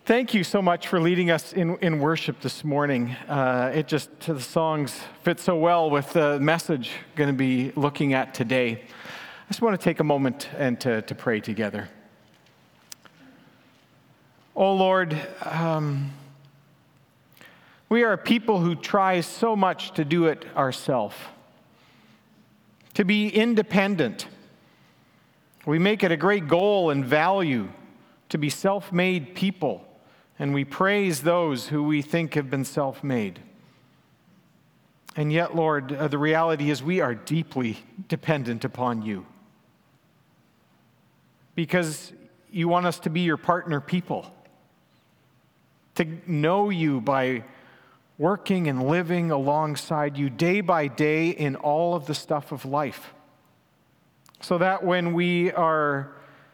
Thank you so much for leading us in worship this morning. The songs fit so well with the message going to be looking at today. I just want to take a moment and to pray together. Oh Lord, we are a people who try so much to do it ourselves, to be independent. We make it a great goal and value to be self-made people. And we praise those who we think have been self-made. And yet, Lord, the reality is we are deeply dependent upon you. Because you want us to be your partner people. To know you by working and living alongside you day by day in all of the stuff of life. So that when we are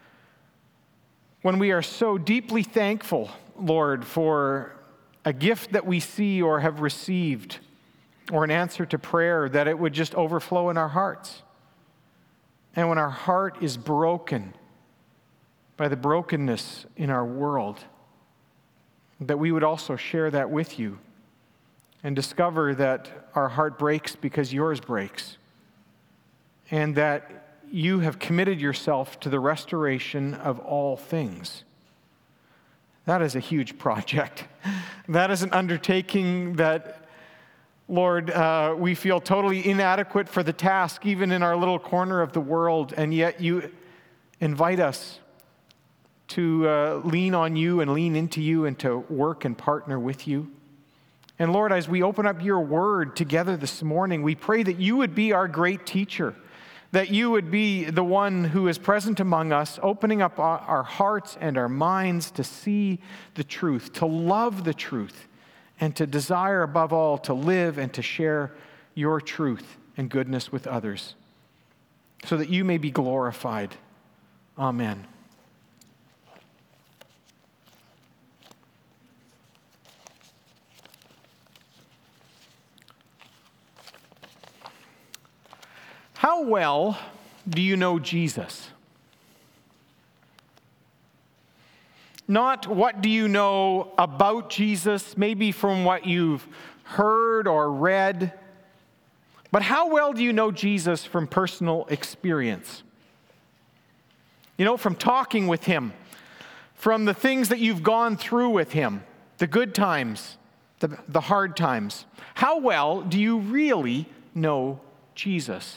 so deeply thankful, Lord, for a gift that we see or have received, or an answer to prayer, that it would just overflow in our hearts. And when our heart is broken by the brokenness in our world, that we would also share that with you and discover that our heart breaks because yours breaks, and that you have committed yourself to the restoration of all things. That is a huge project. That is an undertaking that, Lord, we feel totally inadequate for the task, even in our little corner of the world, and yet you invite us to lean on you and lean into you and to work and partner with you. And Lord, as we open up your word together this morning, we pray that you would be our great teacher, that you would be the one who is present among us, opening up our hearts and our minds to see the truth, to love the truth, and to desire above all to live and to share your truth and goodness with others, so that you may be glorified. Amen. How well do you know Jesus? Not what do you know about Jesus, maybe from what you've heard or read, but how well do you know Jesus from personal experience? You know, from talking with him, from the things that you've gone through with him, the good times, the hard times. How well do you really know Jesus?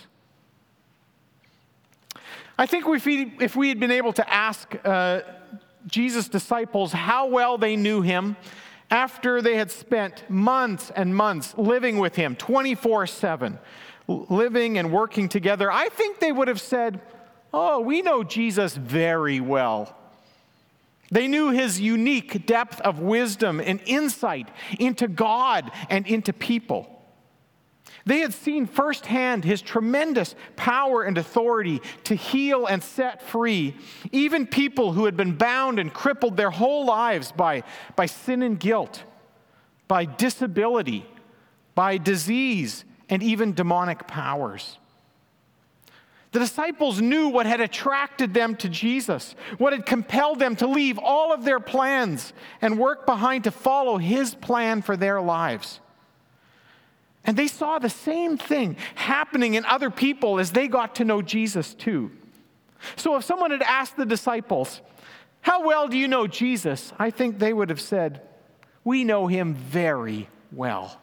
I think if we had been able to ask Jesus' disciples how well they knew him after they had spent months and months living with him 24/7, living and working together, I think they would have said, "Oh, we know Jesus very well." They knew his unique depth of wisdom and insight into God and into people. They had seen firsthand his tremendous power and authority to heal and set free even people who had been bound and crippled their whole lives by sin and guilt, by disability, by disease, and even demonic powers. The disciples knew what had attracted them to Jesus, what had compelled them to leave all of their plans and work behind to follow his plan for their lives. And they saw the same thing happening in other people as they got to know Jesus too. So if someone had asked the disciples, "How well do you know Jesus?" I think they would have said, "We know him very well."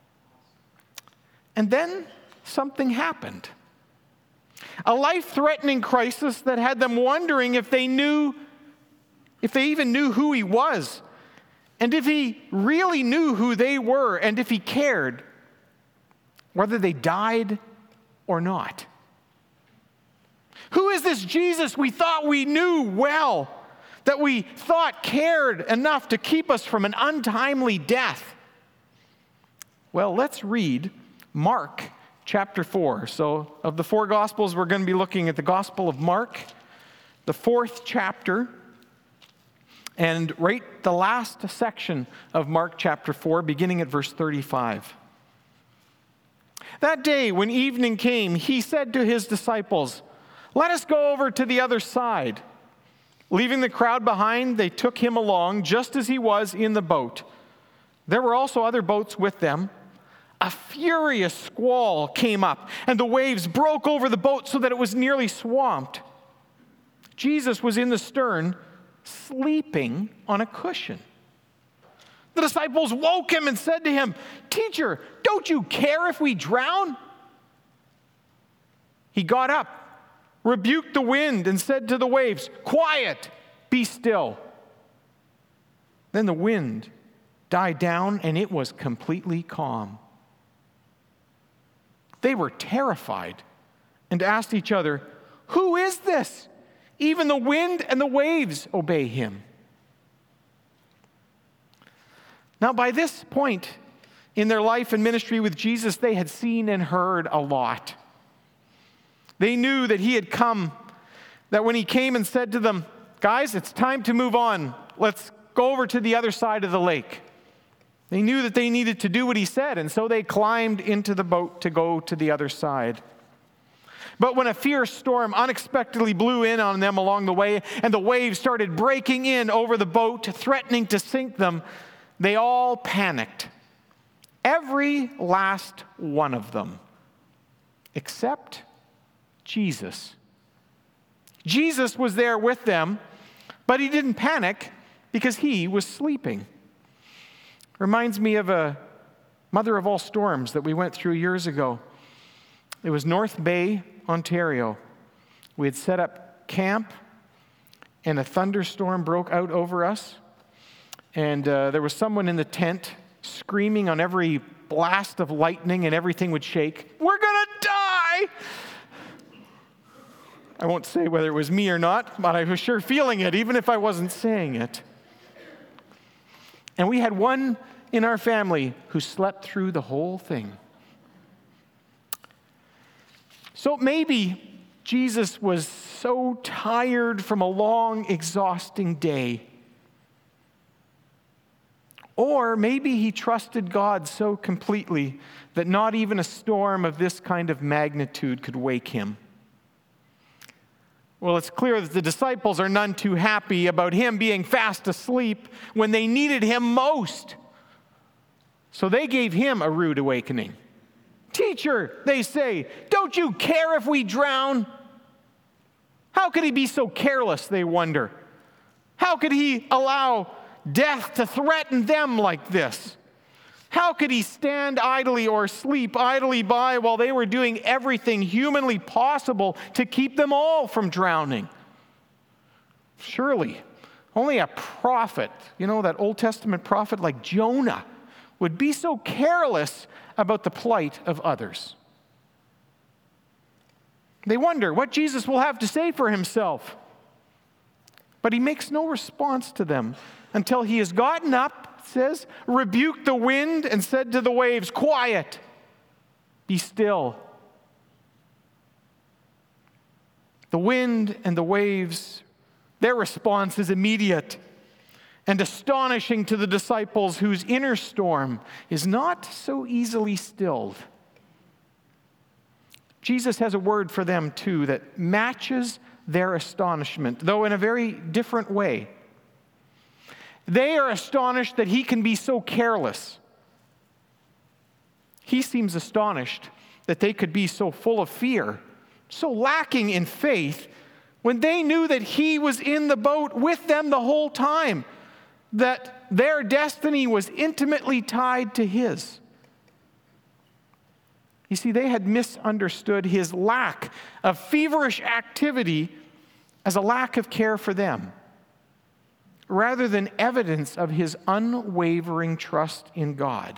And then something happened. A life-threatening crisis that had them wondering if they even knew who he was, and if he really knew who they were, and if he cared, whether they died or not. Who is this Jesus we thought we knew well, that we thought cared enough to keep us from an untimely death? Well, let's read Mark chapter 4. So of the four Gospels, we're going to be looking at the Gospel of Mark, the 4th chapter, and right the last section of Mark chapter 4, beginning at verse 35. That day, when evening came, he said to his disciples, "Let us go over to the other side." Leaving the crowd behind, they took him along just as he was in the boat. There were also other boats with them. A furious squall came up, and the waves broke over the boat so that it was nearly swamped. Jesus was in the stern, sleeping on a cushion. The disciples woke him and said to him, "Teacher, don't you care if we drown?" He got up, rebuked the wind, and said to the waves, "Quiet, be still." Then the wind died down, and it was completely calm. They were terrified and asked each other, "Who is this? Even the wind and the waves obey him." Now, by this point in their life and ministry with Jesus, they had seen and heard a lot. They knew that he had come, that when he came and said to them, "Guys, it's time to move on. Let's go over to the other side of the lake." They knew that they needed to do what he said, and so they climbed into the boat to go to the other side. But when a fierce storm unexpectedly blew in on them along the way, and the waves started breaking in over the boat, threatening to sink them, they all panicked. Every last one of them, except Jesus. Jesus was there with them, but he didn't panic because he was sleeping. Reminds me of a Mother of All Storms that we went through years ago. It was North Bay, Ontario. We had set up camp, and a thunderstorm broke out over us. And there was someone in the tent screaming on every blast of lightning, and everything would shake. "We're going to die!" I won't say whether it was me or not, but I was sure feeling it, even if I wasn't saying it. And we had one in our family who slept through the whole thing. So maybe Jesus was so tired from a long, exhausting day. Or maybe he trusted God so completely that not even a storm of this kind of magnitude could wake him. Well, it's clear that the disciples are none too happy about him being fast asleep when they needed him most. So they gave him a rude awakening. "Teacher," they say, "don't you care if we drown?" How could he be so careless, they wonder? How could he allow death to threaten them like this? How could he stand idly or sleep idly by while they were doing everything humanly possible to keep them all from drowning? Surely, only a prophet, that Old Testament prophet like Jonah, would be so careless about the plight of others. They wonder what Jesus will have to say for himself. But he makes no response to them until he has gotten up, it says, rebuked the wind, and said to the waves, "Quiet, be still." The wind and the waves, their response is immediate and astonishing to the disciples whose inner storm is not so easily stilled. Jesus has a word for them, too, that matches their astonishment, though in a very different way. They are astonished that he can be so careless. He seems astonished that they could be so full of fear, so lacking in faith, when they knew that he was in the boat with them the whole time, that their destiny was intimately tied to his. You see, they had misunderstood his lack of feverish activity as a lack of care for them, rather than evidence of his unwavering trust in God.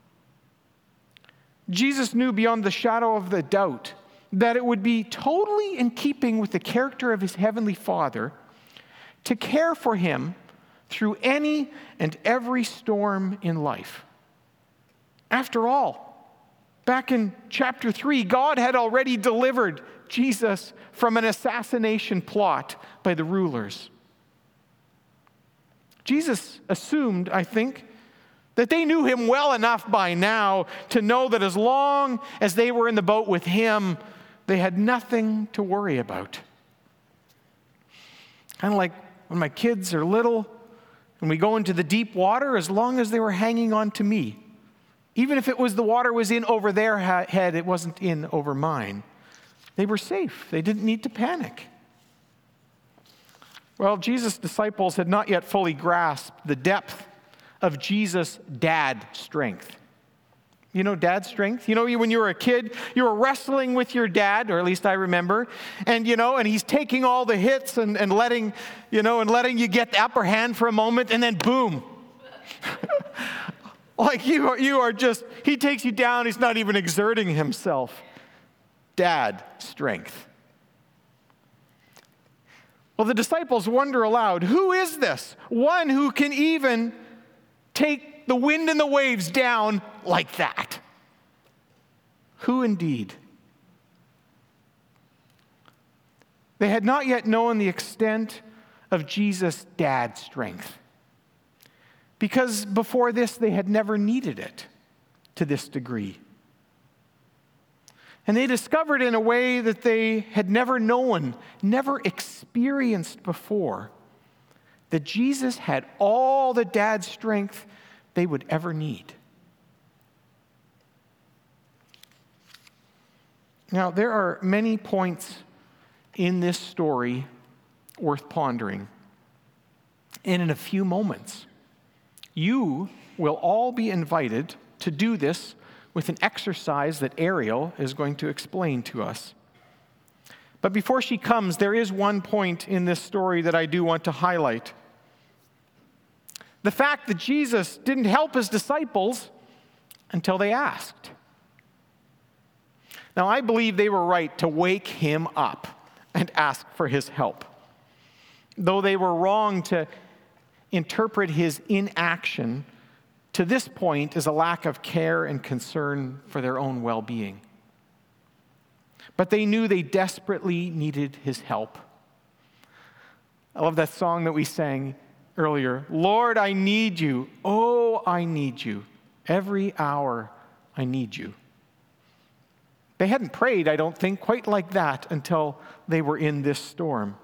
Jesus knew beyond the shadow of the doubt that it would be totally in keeping with the character of his heavenly Father to care for him through any and every storm in life. After all, back in chapter 3, God had already delivered Jesus from an assassination plot by the rulers. Jesus assumed, I think, that they knew him well enough by now to know that as long as they were in the boat with him, they had nothing to worry about. Kind of like when my kids are little, when we go into the deep water, as long as they were hanging on to me. Even if it was the water was in over their head, it wasn't in over mine. They were safe. They didn't need to panic. Well, Jesus' disciples had not yet fully grasped the depth of Jesus' dad strength. You know dad strength? You know, when you were a kid, you were wrestling with your dad, or at least I remember, and he's taking all the hits and letting you get the upper hand for a moment, and then boom. Like you are just, he takes you down, he's not even exerting himself. Dad strength. Well, the disciples wonder aloud, who is this? One who can even take the wind and the waves down like that. Who indeed? They had not yet known the extent of Jesus' dad strength, because before this they had never needed it to this degree. And they discovered in a way that they had never known, never experienced before, that Jesus had all the dad strength they would ever need. Now, there are many points in this story worth pondering. And in a few moments, you will all be invited to do this with an exercise that Ariel is going to explain to us. But before she comes, there is one point in this story that I do want to highlight. The fact that Jesus didn't help his disciples until they asked. Now, I believe they were right to wake him up and ask for his help, though they were wrong to interpret his inaction to this point as a lack of care and concern for their own well-being. But they knew they desperately needed his help. I love that song that we sang earlier. Lord, I need you. Oh, I need you. Every hour I need you. They hadn't prayed, I don't think, quite like that until they were in this storm.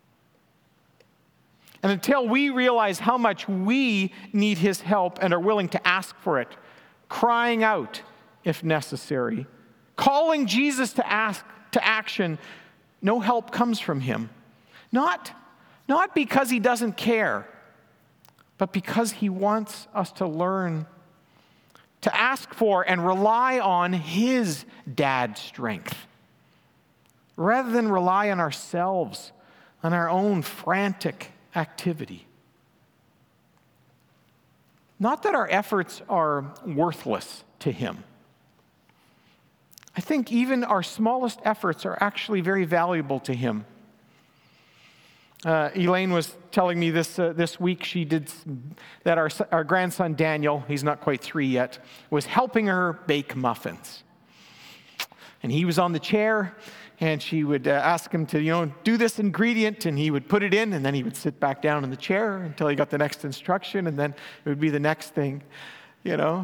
And until we realize how much we need his help and are willing to ask for it, crying out if necessary, calling Jesus to action, no help comes from him. Not because he doesn't care, but because he wants us to learn to ask for and rely on his dad strength, rather than rely on ourselves, on our own frantic activity. Not that our efforts are worthless to him. I think even our smallest efforts are actually very valuable to him. Elaine was telling me this week she did that our grandson Daniel, he's not quite 3 yet, was helping her bake muffins. And he was on the chair, and she would ask him to, do this ingredient, and he would put it in, and then he would sit back down in the chair until he got the next instruction, and then it would be the next thing, It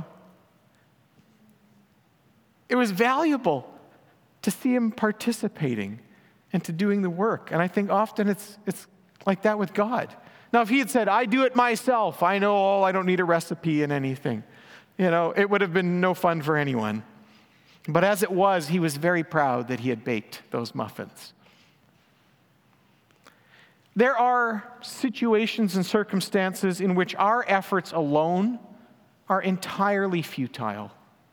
was valuable to see him participating and to doing the work. And I think often it's like that with God. Now, if he had said, I do it myself, I know all, I don't need a recipe and anything, it would have been no fun for anyone. But as it was, he was very proud that he had baked those muffins. There are situations and circumstances in which our efforts alone are entirely futile,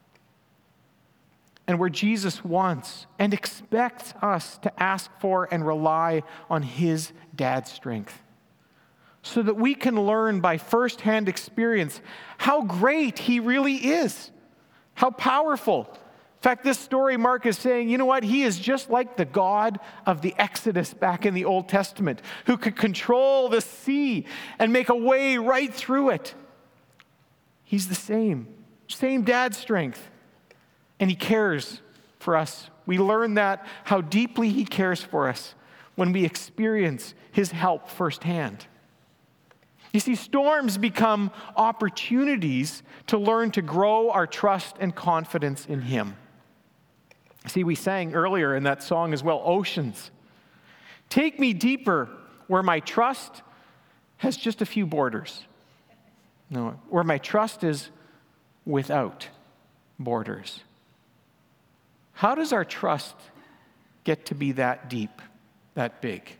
and where Jesus wants and expects us to ask for and rely on his dad's strength, so that we can learn by firsthand experience how great he really is, how powerful. In fact, this story, Mark is saying, you know what? He is just like the God of the Exodus back in the Old Testament, who could control the sea and make a way right through it. He's the same dad strength. And he cares for us. We learn that, how deeply he cares for us when we experience his help firsthand. You see, storms become opportunities to learn to grow our trust and confidence in him. See, we sang earlier in that song as well, oceans. Take me deeper where my trust has just a few borders. No, where my trust is without borders. How does our trust get to be that deep, that big?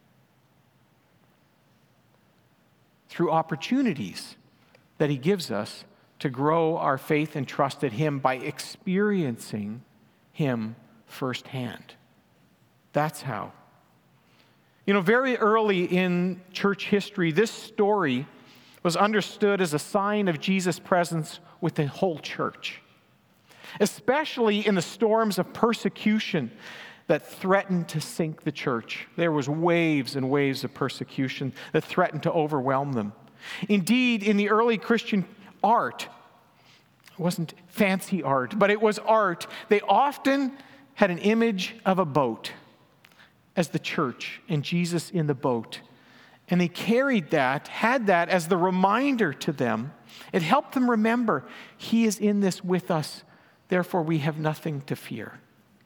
Through opportunities that he gives us to grow our faith and trust in him by experiencing him firsthand. That's how. Very early in church history, this story was understood as a sign of Jesus' presence with the whole church, especially in the storms of persecution that threatened to sink the church. There was waves and waves of persecution that threatened to overwhelm them. Indeed, in the early Christian art, it wasn't fancy art, but it was art, they often had an image of a boat as the church and Jesus in the boat. And they had that as the reminder to them. It helped them remember, he is in this with us, therefore we have nothing to fear.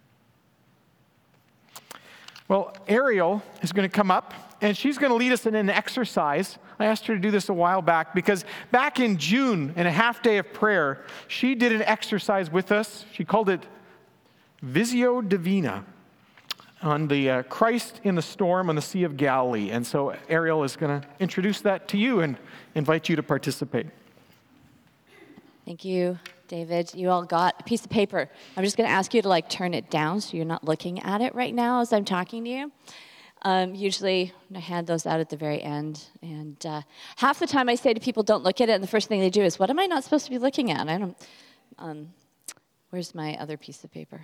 Well, Ariel is going to come up, and she's going to lead us in an exercise. I asked her to do this a while back, because back in June, in a half day of prayer, she did an exercise with us. She called it Visio Divina, on the Christ in the storm on the Sea of Galilee. And so Ariel is going to introduce that to you and invite you to participate. Thank you, David. You all got a piece of paper. I'm just going to ask you to turn it down so you're not looking at it right now as I'm talking to you. Usually I hand those out at the very end. And half the time I say to people, don't look at it. And the first thing they do is, what am I not supposed to be looking at? Where's my other piece of paper?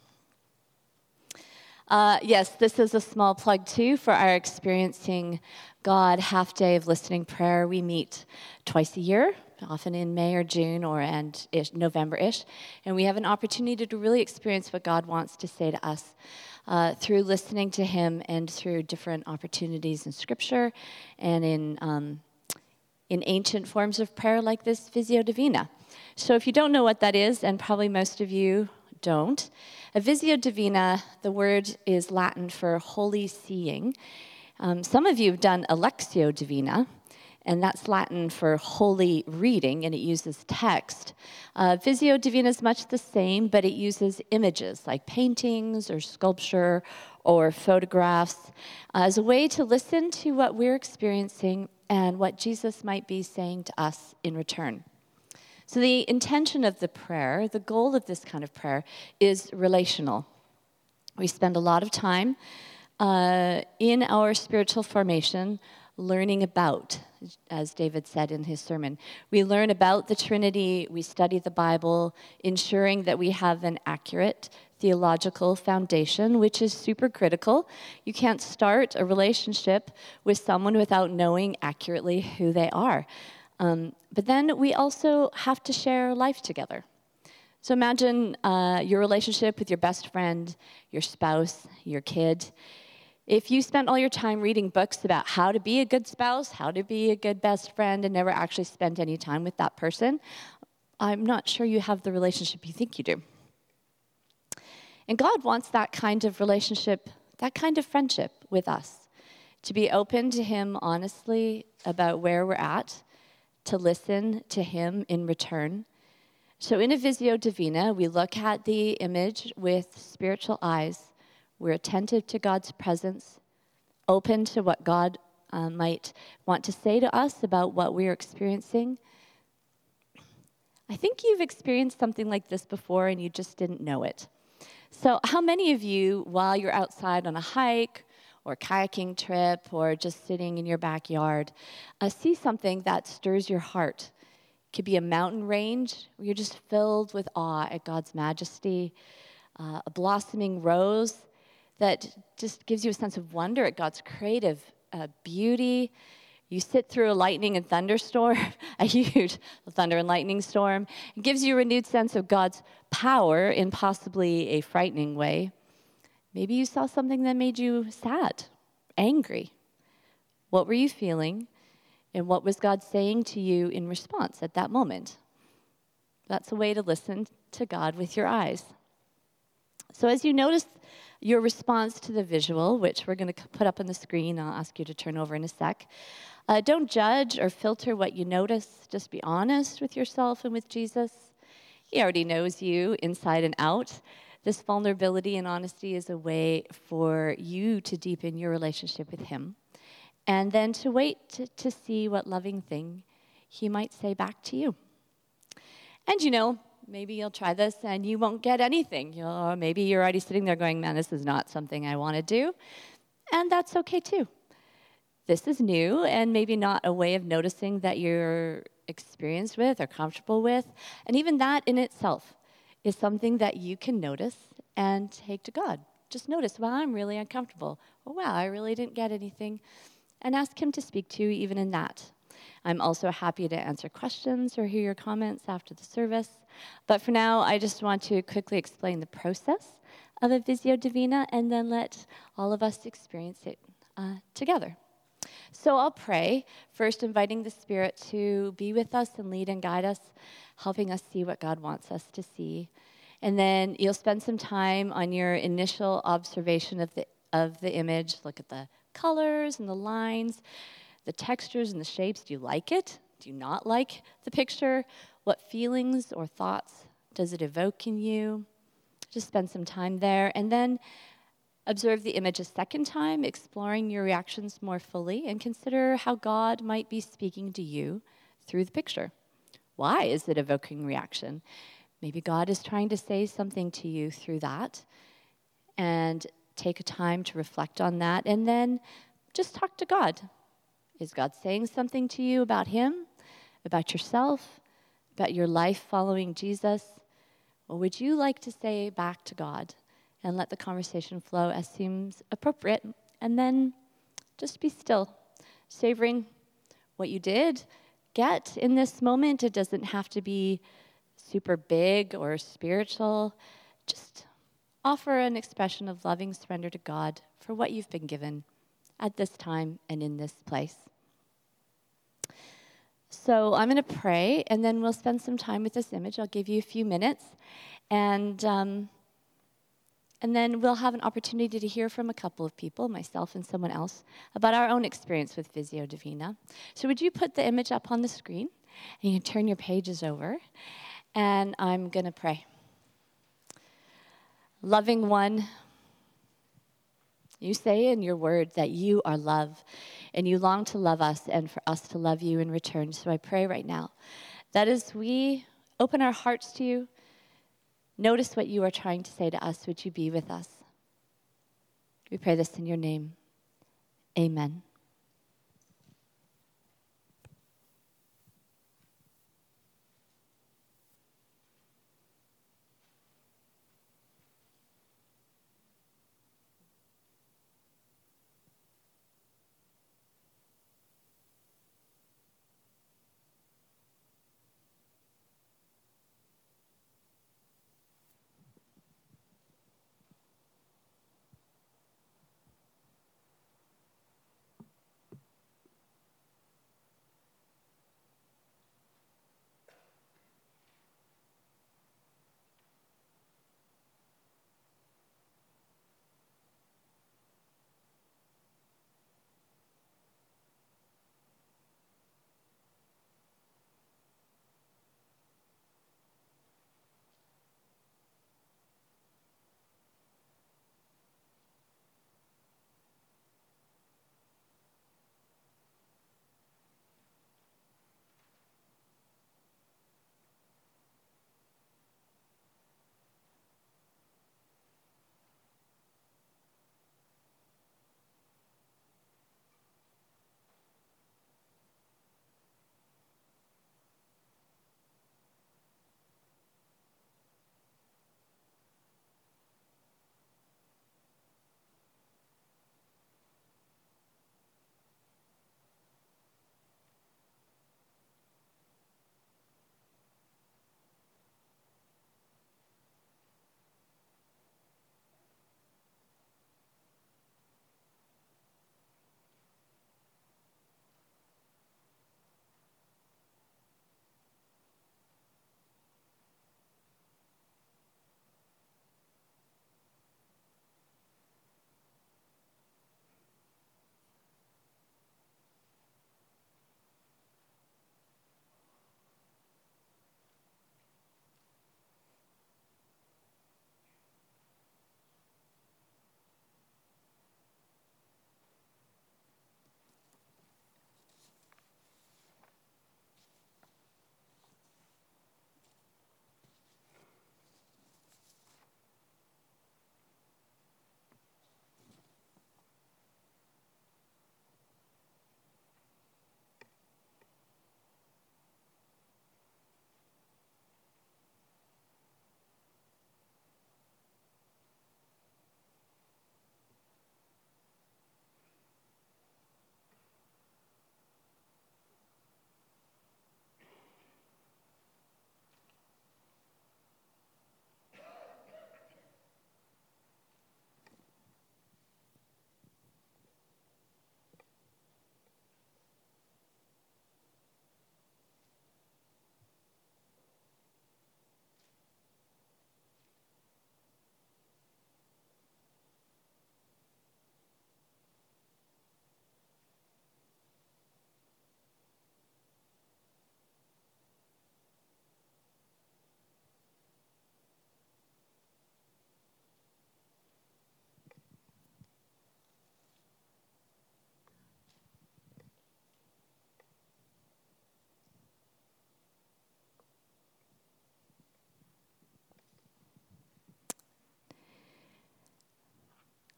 Yes, this is a small plug, too, for our Experiencing God half day of listening prayer. We meet twice a year, often in May or June and November-ish, and we have an opportunity to really experience what God wants to say to us through listening to him and through different opportunities in Scripture and in ancient forms of prayer like this Visio Divina. So if you don't know what that is, and probably most of you don't, a Visio Divina, the word is Latin for holy seeing. Some of you have done a Lectio Divina, and that's Latin for holy reading, and it uses text. Visio Divina is much the same, but it uses images like paintings or sculpture or photographs as a way to listen to what we're experiencing and what Jesus might be saying to us in return. So the intention of the prayer, the goal of this kind of prayer, is relational. We spend a lot of time in our spiritual formation learning about, as David said in his sermon. We learn about the Trinity, we study the Bible, ensuring that we have an accurate theological foundation, which is super critical. You can't start a relationship with someone without knowing accurately who they are. But then we also have to share life together. So imagine your relationship with your best friend, your spouse, your kid. If you spent all your time reading books about how to be a good spouse, how to be a good best friend, and never actually spent any time with that person, I'm not sure you have the relationship you think you do. And God wants that kind of relationship, that kind of friendship with us, to be open to him honestly about where we're at, to listen to him in return. So in a Visio Divina, we look at the image with spiritual eyes. We're attentive to God's presence, open to what God might want to say to us about what we're experiencing. I think you've experienced something like this before and you just didn't know it. So how many of you, while you're outside on a hike or kayaking trip or just sitting in your backyard, see something that stirs your heart? It could be a mountain range where you're just filled with awe at God's majesty, a blossoming rose that just gives you a sense of wonder at God's creative beauty. You sit through a lightning and thunderstorm, a huge thunder and lightning storm. It gives you a renewed sense of God's power in possibly a frightening way. Maybe you saw something that made you sad, angry. What were you feeling? And what was God saying to you in response at that moment? That's a way to listen to God with your eyes. So as you notice Your response to the visual, which we're going to put up on the screen, I'll ask you to turn over in a sec. Don't judge or filter what you notice. Just be honest with yourself and with Jesus. He already knows you inside and out. This vulnerability and honesty is a way for you to deepen your relationship with Him. And then to wait to see what loving thing He might say back to you. And maybe you'll try this and you won't get anything. Or maybe you're already sitting there going, man, this is not something I want to do. And that's okay too. This is new and maybe not a way of noticing that you're experienced with or comfortable with. And even that in itself is something that you can notice and take to God. Just notice, well, I'm really uncomfortable. Or, wow, I really didn't get anything. And ask Him to speak to you even in that. I'm also happy to answer questions or hear your comments after the service. But for now, I just want to quickly explain the process of a Visio Divina and then let all of us experience it together. So I'll pray, first inviting the Spirit to be with us and lead and guide us, helping us see what God wants us to see. And then you'll spend some time on your initial observation of the image. Look at the colors and the lines, the textures and the shapes. Do you like it? Do you not like the picture? What feelings or thoughts does it evoke in you? Just spend some time there. And then observe the image a second time, exploring your reactions more fully, and consider how God might be speaking to you through the picture. Why is it evoking reaction? Maybe God is trying to say something to you through that, and take a time to reflect on that, and then just talk to God. Is God saying something to you about Him, about yourself, about your life following Jesus? Or would you like to say back to God and let the conversation flow as seems appropriate, and then just be still, savoring what you did get in this moment? It doesn't have to be super big or spiritual. Just offer an expression of loving surrender to God for what you've been given at this time and in this place. So I'm going to pray, and then we'll spend some time with this image. I'll give you a few minutes, and then we'll have an opportunity to hear from a couple of people, myself and someone else, about our own experience with Visio Divina. So would you put the image up on the screen, and you can turn your pages over, and I'm going to pray. Loving one, you say in your word that you are love, and you long to love us and for us to love you in return. So I pray right now that as we open our hearts to you, notice what you are trying to say to us. Would you be with us? We pray this in your name. Amen.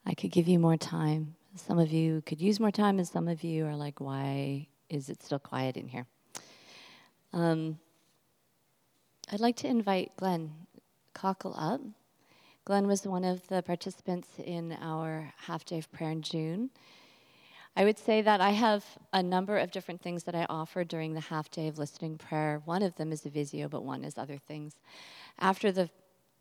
I could give you more time. Some of you could use more time, and some of you are like, why is it still quiet in here? I'd like to invite Glenn Cockle up. Glenn was one of the participants in our half-day of prayer in June. I would say that I have a number of different things that I offer during the half-day of listening prayer. One of them is a Visio, but one is other things. After the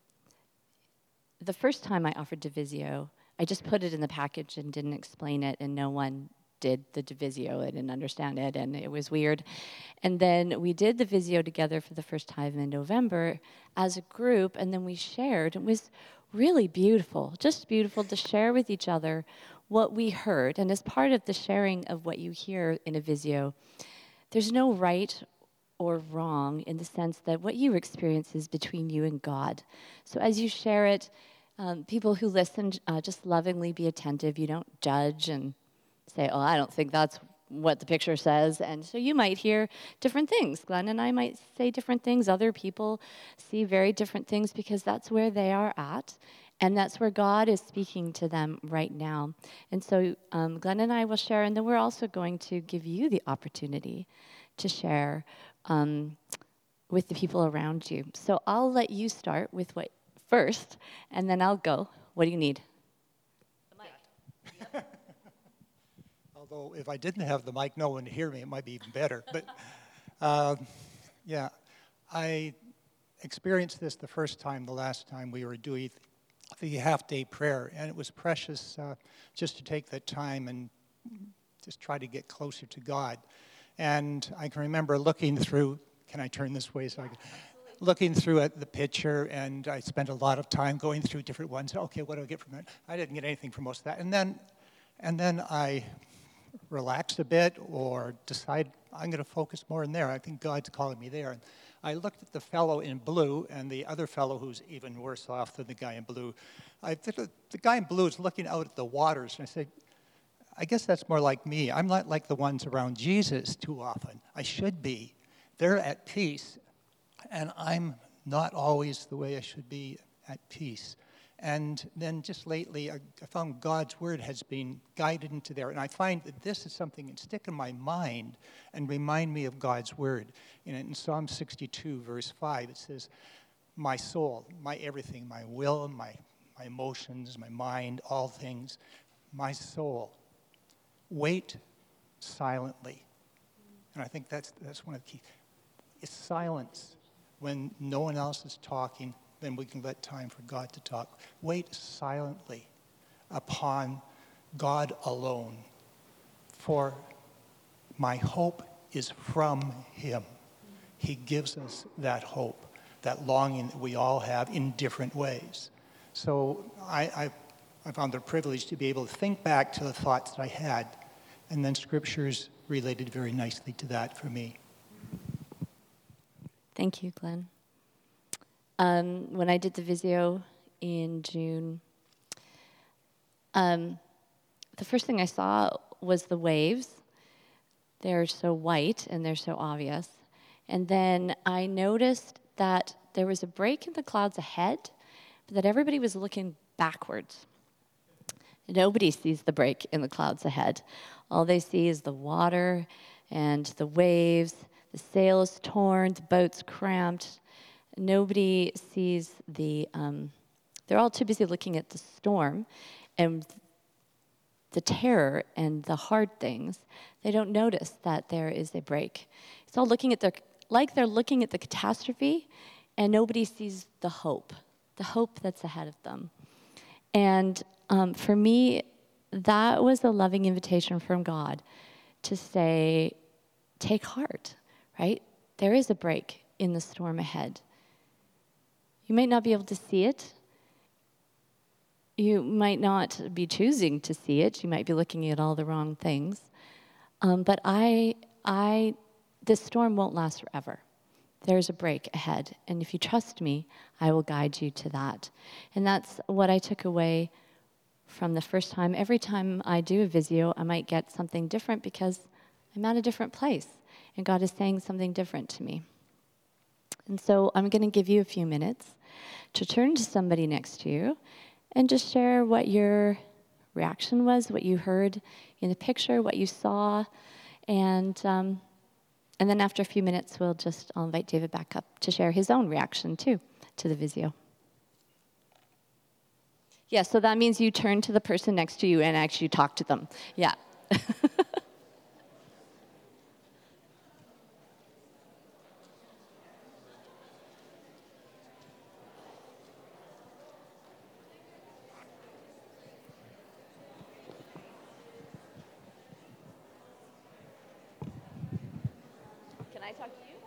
first time I offered Divisio, I just put it in the package and didn't explain it, and no one did the Divisio. I didn't understand it, and it was weird. And then we did the Visio together for the first time in November as a group, and then we shared. It was really beautiful, just beautiful to share with each other what we heard. And as part of the sharing of what you hear in a Visio, there's no right or wrong in the sense that what you experience is between you and God. So as you share it, people who listen just lovingly be attentive. You don't judge and say, oh, I don't think that's what the picture says. And so you might hear different things. Glenn and I might say different things. Other people see very different things because that's where they are at. And that's where God is speaking to them right now. And so Glenn and I will share, and then we're also going to give you the opportunity to share with the people around you. So I'll let you start with what first, and then I'll go. What do you need? The mic. Although if I didn't have the mic, no one would hear me. It might be even better. But yeah, I experienced this the first time, the last time we were doing the half-day prayer, and it was precious just to take that time and just try to get closer to God. And I can remember looking through, can I turn this way so I can? Looking through at the picture, and I spent a lot of time going through different ones. Okay, what do I get from that? I didn't get anything from most of that. And then I relaxed a bit or decide I'm going to focus more in there. I think God's calling me there. And I looked at the fellow in blue and the other fellow who's even worse off than the guy in blue. The guy in blue is looking out at the waters, and I said, I guess that's more like me. I'm not like the ones around Jesus too often. I should be. They're at peace, and I'm not always the way I should be at peace. And then just lately, I found God's word has been guided into there. And I find that this is something that stick in my mind and remind me of God's word. In Psalm 62, verse 5, it says, my soul, my everything, my will, my emotions, my mind, all things, my soul, wait silently. And I think that's one of the keys. It's silence. When no one else is talking, then we can let time for God to talk. Wait silently upon God alone, for my hope is from Him. He gives us that hope, that longing that we all have in different ways. So I found the privilege to be able to think back to the thoughts that I had, and then Scriptures related very nicely to that for me. Thank you, Glenn. When I did the Visio in June, the first thing I saw was the waves. They're so white and they're so obvious. And then I noticed that there was a break in the clouds ahead, but that everybody was looking backwards. Nobody sees the break in the clouds ahead. All they see is the water and the waves. The sail is torn, the boat's cramped. Nobody sees they're all too busy looking at the storm and the terror and the hard things. They don't notice that there is a break. It's all looking at they're looking at the catastrophe, and nobody sees the hope that's ahead of them. And for me, that was a loving invitation from God to say, take heart, right? There is a break in the storm ahead. You might not be able to see it. You might not be choosing to see it. You might be looking at all the wrong things. But this storm won't last forever. There's a break ahead. And if you trust me, I will guide you to that. And that's what I took away from the first time. Every time I do a Visio, I might get something different because I'm at a different place. And God is saying something different to me. And so I'm going to give you a few minutes to turn to somebody next to you and just share what you're reaction was, what you heard in the picture, what you saw. And then after a few minutes, I'll invite David back up to share his own reaction too to the Visio. Yeah, so that means you turn to the person next to you and actually talk to them. Yeah. Can I talk to you?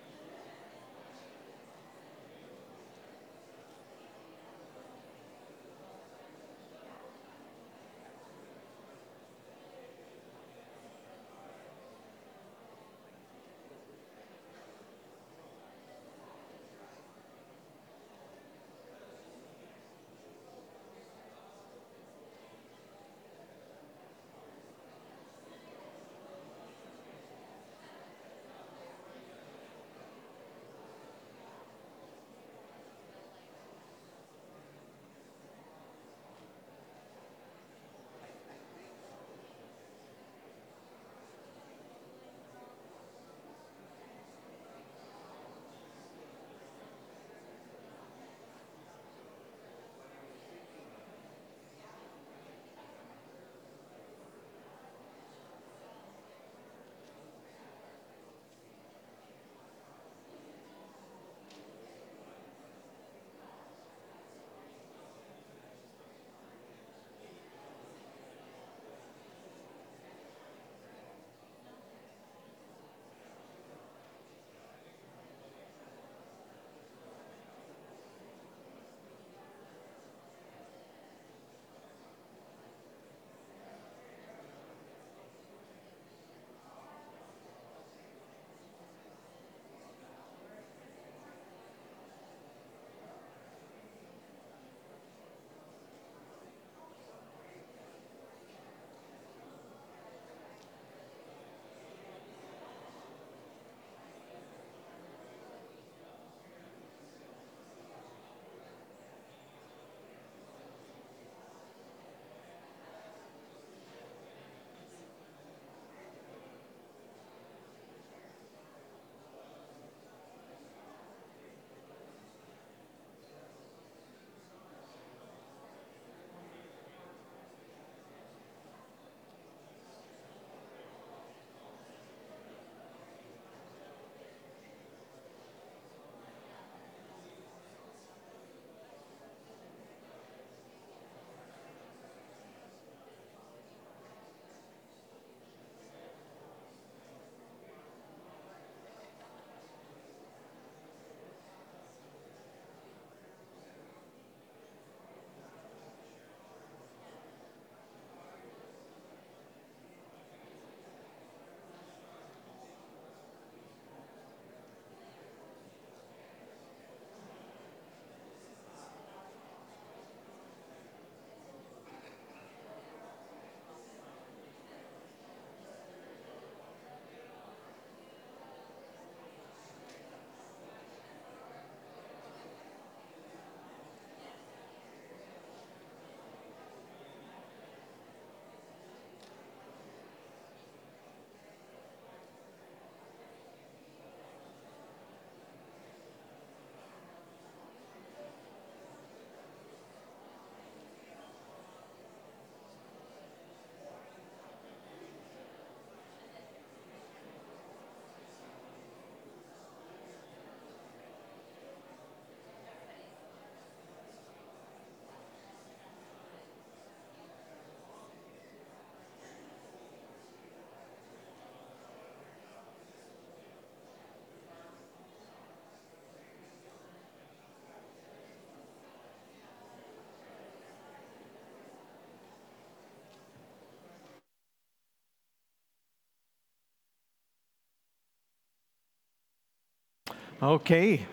Okay.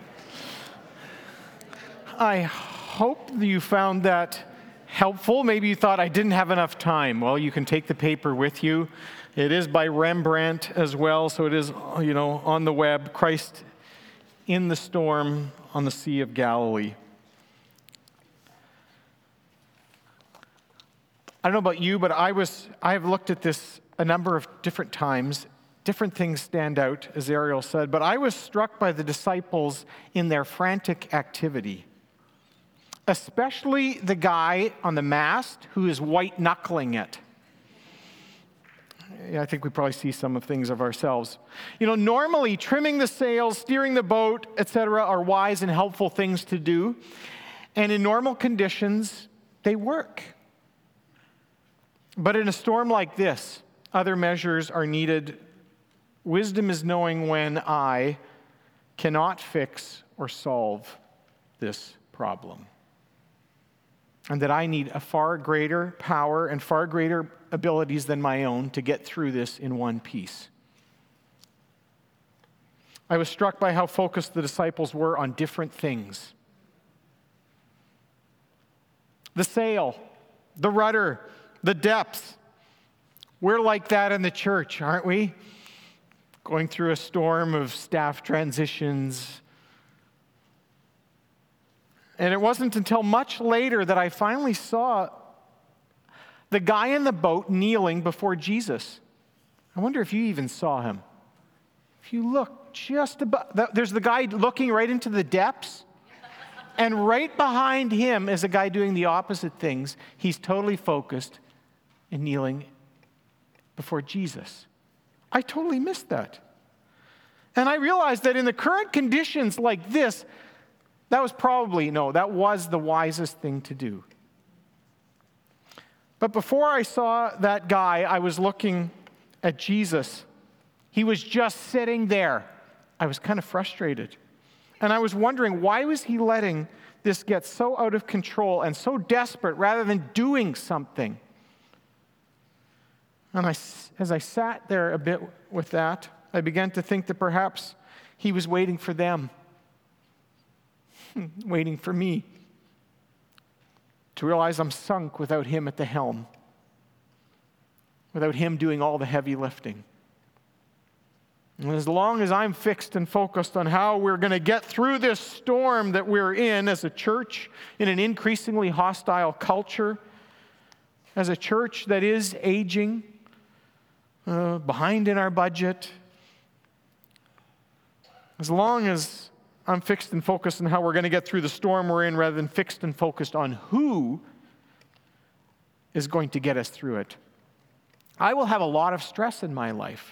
I hope you found that helpful. Maybe you thought I didn't have enough time. Well, you can take the paper with you. It is by Rembrandt as well, so it is, on the web, Christ in the Storm on the Sea of Galilee. I don't know about you, but I have looked at this a number of different times. Different things stand out, as Ariel said, but I was struck by the disciples in their frantic activity, especially the guy on the mast who is white-knuckling it. Yeah, I think we probably see some of things of ourselves. Normally trimming the sails, steering the boat, etc., are wise and helpful things to do. And in normal conditions, they work. But in a storm like this, other measures are needed. Wisdom is knowing when I cannot fix or solve this problem, and that I need a far greater power and far greater abilities than my own to get through this in one piece. I was struck by how focused the disciples were on different things. The sail, the rudder, the depths. We're like that in the church, aren't we? Going through a storm of staff transitions. And it wasn't until much later that I finally saw the guy in the boat kneeling before Jesus. I wonder if you even saw him. If you look just above, there's the guy looking right into the depths. And right behind him is a guy doing the opposite things. He's totally focused and kneeling before Jesus. I totally missed that. And I realized that in the current conditions like this, that was the wisest thing to do. But before I saw that guy, I was looking at Jesus. He was just sitting there. I was kind of frustrated. And I was wondering, why was he letting this get so out of control and so desperate rather than doing something? And as I sat there a bit with that, I began to think that perhaps he was waiting for them, waiting for me, to realize I'm sunk without him at the helm, without him doing all the heavy lifting. And as long as I'm fixed and focused on how we're going to get through this storm that we're in as a church, in an increasingly hostile culture, as a church that is aging, behind in our budget, as long as I'm fixed and focused on how we're going to get through the storm we're in rather than fixed and focused on who is going to get us through it, I will have a lot of stress in my life.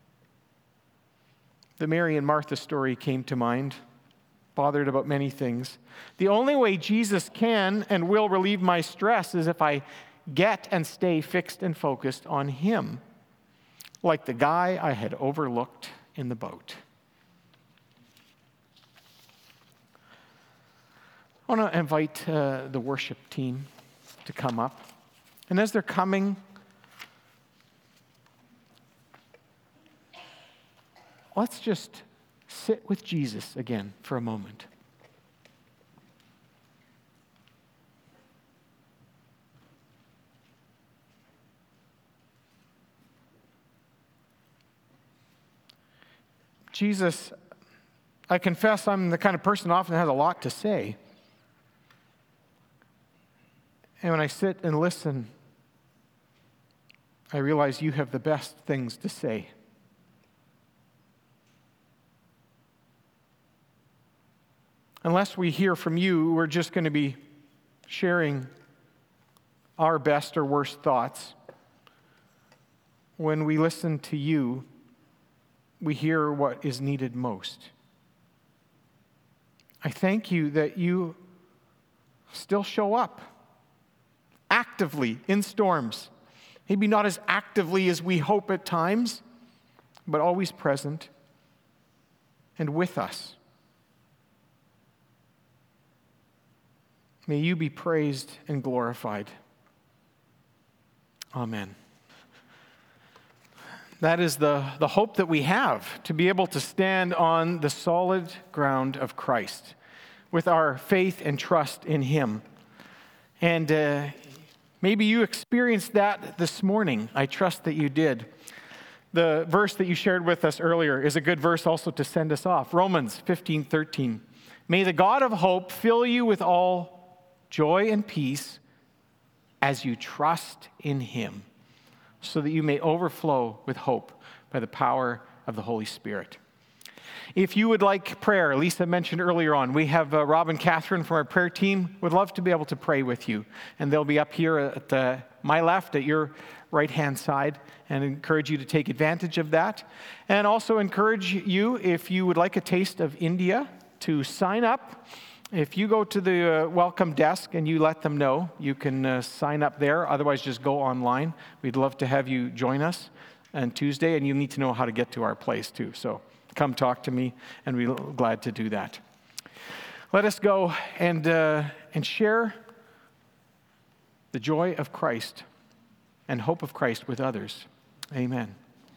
The Mary and Martha story came to mind, bothered about many things. The only way Jesus can and will relieve my stress is if I get and stay fixed and focused on him, like the guy I had overlooked in the boat. I want to invite the worship team to come up. And as they're coming, let's just sit with Jesus again for a moment. Jesus, I confess I'm the kind of person often has a lot to say. And when I sit and listen, I realize you have the best things to say. Unless we hear from you, we're just going to be sharing our best or worst thoughts. When we listen to you, we hear what is needed most. I thank you that you still show up actively in storms. Maybe not as actively as we hope at times, but always present and with us. May you be praised and glorified. Amen. That is the hope that we have, to be able to stand on the solid ground of Christ with our faith and trust in him. And maybe you experienced that this morning. I trust that you did. The verse that you shared with us earlier is a good verse also to send us off. Romans 15:13. May the God of hope fill you with all joy and peace as you trust in him, so that you may overflow with hope by the power of the Holy Spirit. If you would like prayer, Lisa mentioned earlier on, we have Rob and Catherine from our prayer team would love to be able to pray with you. And they'll be up here at my left, at your right-hand side, and encourage you to take advantage of that. And also encourage you, if you would like a taste of India, to sign up. If you go to the welcome desk and you let them know, you can sign up there. Otherwise, just go online. We'd love to have you join us on Tuesday, and you need to know how to get to our place too. So come talk to me, and we're glad to do that. Let us go and share the joy of Christ and hope of Christ with others. Amen.